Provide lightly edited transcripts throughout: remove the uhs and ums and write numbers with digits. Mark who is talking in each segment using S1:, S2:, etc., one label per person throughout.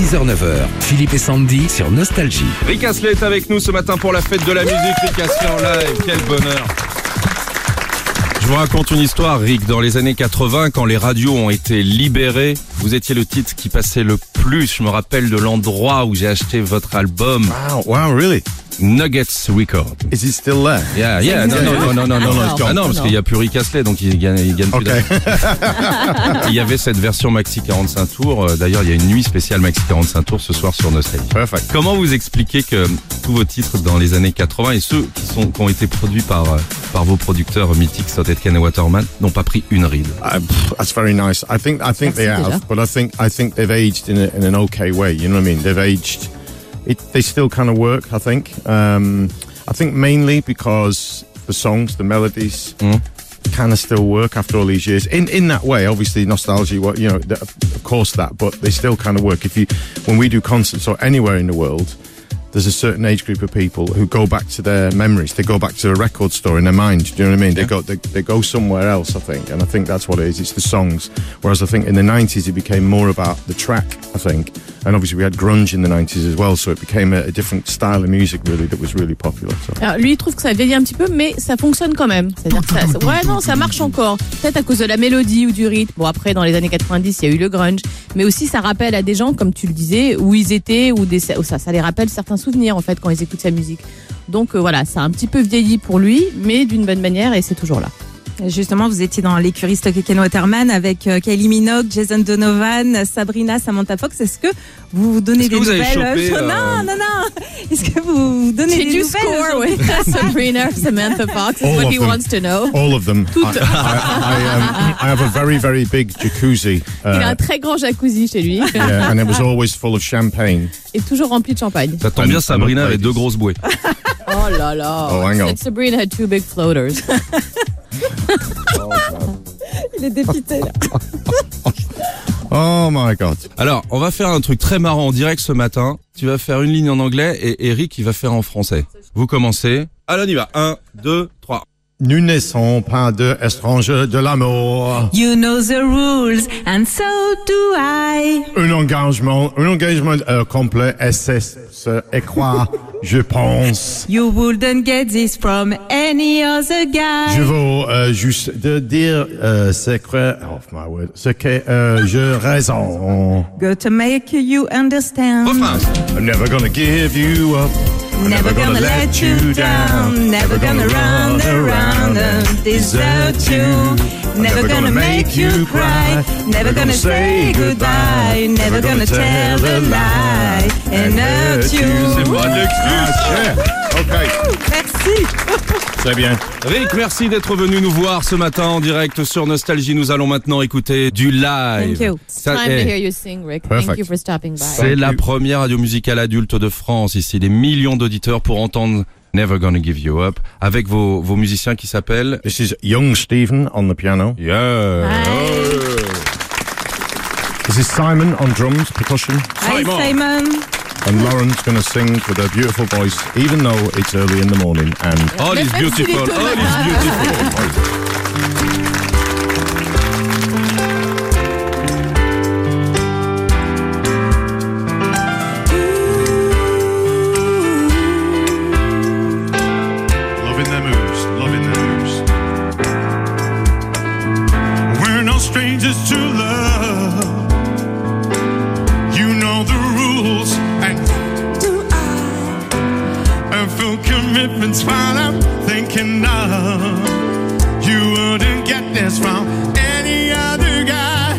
S1: 6h-9h, Philippe et Sandy sur Nostalgie.
S2: Rick Astley est avec nous ce matin pour la fête de la musique. Rick Astley en live, quel bonheur. Je vous raconte une histoire, Rick. Dans les années 80, quand les radios ont été libérées, vous étiez le titre qui passait le plus. Je me rappelle de l'endroit où j'ai acheté votre album.
S3: Wow, really?
S2: Nuggets Record.
S3: Is it still there?
S2: Yeah. Non, parce qu'il n'y a plus Rick Astley, donc il gagne plus d'argent. Il y avait cette version Maxi 45 tours. D'ailleurs, il y a une nuit spéciale Maxi 45 tours ce soir sur Nostalgie.
S3: Perfect.
S2: Comment vous expliquez que tous vos titres dans les années 80 et ceux qui ont été produits par vos producteurs mythiques, Sotetken et Waterman, n'ont pas pris une ride?
S3: That's very nice. I think they have, but I think they've aged in an okay way. You know what I mean? They've aged. They still kind of work, I think. I think mainly because the songs, the melodies, kind of still work after all these years. In that way, obviously, nostalgia, of course that, but they still kind of work. When we do concerts or anywhere in the world, there's a certain age group of people who go back to their memories. They go back to a record store in their mind. Do you know what I mean? Yeah. They go somewhere else, I think. And I think that's what it is. It's the songs. Whereas I think in the 90s, it became more about the track, I think. And obviously, we had grunge in the 90s as well. So it became a different style of music, really, that was really popular. So.
S4: Alors, lui, il trouve que ça vieillit un petit peu, mais ça fonctionne quand même. C'est-à-dire que ça marche encore. Peut-être à cause de la mélodie ou du rythme. Bon, après, dans les années 90, il y a eu le grunge. Mais aussi, ça rappelle à des gens, comme tu le disais, où ils étaient, ça les rappelle certains souvenirs, en fait, quand ils écoutent sa musique. Donc, voilà, ça a un petit peu vieilli pour lui, mais d'une bonne manière, et c'est toujours là.
S5: Justement, vous étiez dans l'écurie Sotetken Waterman avec Kylie Minogue, Jason Donovan, Sabrina, Samantha Fox. Est-ce que vous donnez des nouvelles? Non. Est-ce que vous donnez des nouvelles? Did you score with
S4: Sabrina, Samantha Fox? Is what he wants to know.
S3: All of them. I have a very, very big jacuzzi.
S4: Il a un très grand jacuzzi chez lui.
S3: Yeah, and it was always full of champagne.
S4: Et toujours rempli de champagne.
S2: Ça tombe bien, Sabrina avait 2 grosses bouées.
S4: Oh là là.
S3: Oh, hang on.
S4: Sabrina had 2 big floaters. Il est dépité là.
S3: Oh my God.
S2: Alors, on va faire un truc très marrant en direct ce matin. Tu vas faire une ligne en anglais et Eric, il va faire en français. Vous commencez. Allez, on y va. 1, 2, 3.
S3: Nous ne sommes pas deux étrangers de l'amour.
S5: You know the rules, and so do I.
S3: Un engagement complet et c'est quoi, je pense.
S5: You wouldn't get this from any other guy.
S3: Je veux juste dire ce que je raison.
S5: Go to make you understand.
S3: I'm never gonna give you up.
S5: Never gonna let you down. Never gonna run around and desert you. Never gonna make you cry. Never gonna say goodbye. Never gonna tell a lie and hurt you.
S2: C'est moi l'excuse.
S3: Ok.
S5: Merci.
S3: Très bien.
S2: Rick, merci d'être venu nous voir ce matin en direct sur Nostalgie. Nous allons maintenant écouter du live.
S4: Thank you. It's time to hear you sing, Rick.
S3: Perfect.
S4: Thank you for stopping by.
S2: C'est la première radio musicale adulte de France. Ici, des millions d'auditeurs pour entendre Never Gonna Give You Up avec vos musiciens qui s'appellent...
S3: This is Young Stephen on the piano.
S2: Yeah.
S3: This is Simon on drums, percussion.
S5: Hi, Simon.
S3: And Lauren's going to sing with her beautiful voice, even though it's early in the morning. And
S2: all is beautiful. All is beautiful.
S3: Loving their moves. We're no strangers to love. You know the rules, and do I feel commitments while I'm thinking of. You wouldn't get this from any other guy.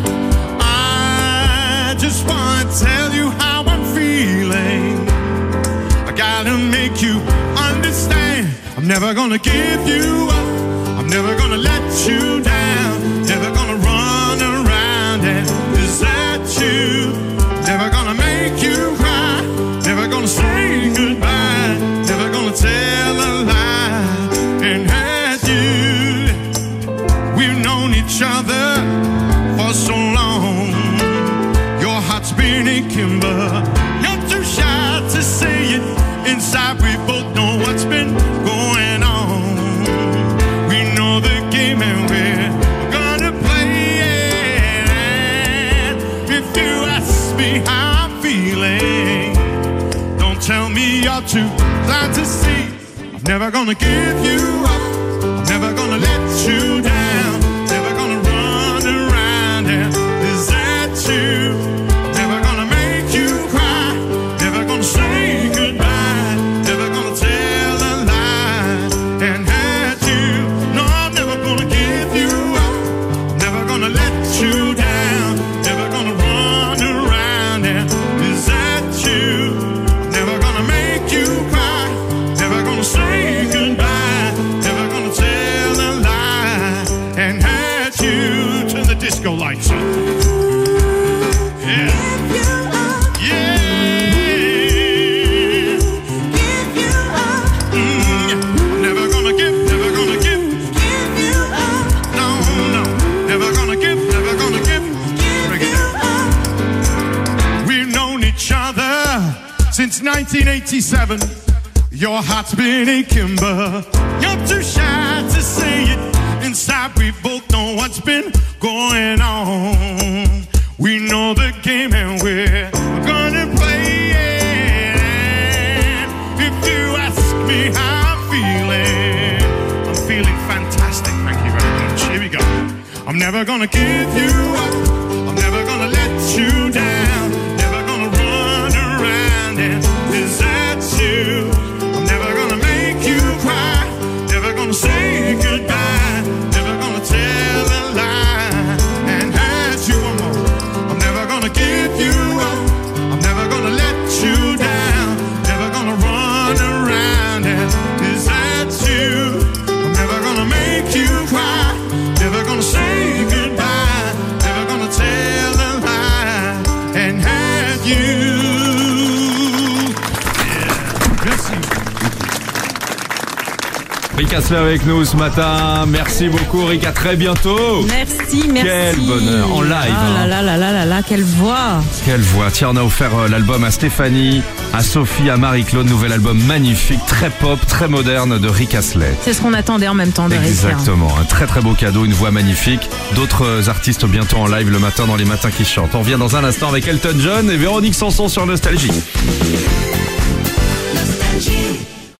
S3: I just want to tell you how I'm feeling. I gotta make you understand. I'm never gonna give you up. I'm never gonna let you down. Never gonna run around and desert you. Never gonna make you cry. Never gonna say goodbye. Never gonna tell a lie and hurt you. We've known each other for so long. Your heart's been aching, but you're too shy to say it. Inside we both know what's been going on. We know the game and we're gonna play it. If you ask me how I'm feeling. Don't tell me you're too blind to see. I'm never gonna give you up. I'm never gonna let you down. Never gonna run around and desert you. I'm never gonna make you cry. Never gonna say goodbye. Never gonna tell a lie and hurt you. No, I'm never gonna give you up. I'm never gonna let you down. Never gonna run around and desert you. I'm never gonna make you cry. Never gonna say goodbye. Never gonna tell a lie and hurt you. Turn the disco lights on. Yeah. Yeah. I'm never gonna give. No, never gonna give. Bring it down. We've known each other since 1987. Your heart's been aching, but you're too shy to say it. Inside we both know what's been going on. We know the game and we're gonna play it. If you ask me how I'm feeling fantastic. Thank you very much. Here we go. I'm never gonna give you up. I'm never gonna let you down. Never gonna run around and desert you. I'm never gonna make you cry. Never gonna say goodbye. Never gonna tell a lie and hurt you one more. I'm never gonna give you up. I'm never gonna let you down. Never gonna run around and desert you. I'm never gonna make you cry. Never gonna say goodbye. Never gonna tell a lie and hurt you. Yeah. Merci.
S2: Rick Astley avec nous ce matin. Merci beaucoup Rick, à très bientôt.
S5: Merci.
S2: Quel bonheur, en live.
S5: Ah là, quelle voix.
S2: Quelle voix. Tiens, on a offert l'album à Stéphanie, à Sophie, à Marie-Claude. Nouvel album magnifique, très pop, très moderne de Rick Astley.
S5: C'est ce qu'on attendait en même temps de Rick.
S2: Exactement, un très très beau cadeau, une voix magnifique. D'autres artistes bientôt en live le matin dans les matins qui chantent. On revient dans un instant avec Elton John et Véronique Sanson sur Nostalgie.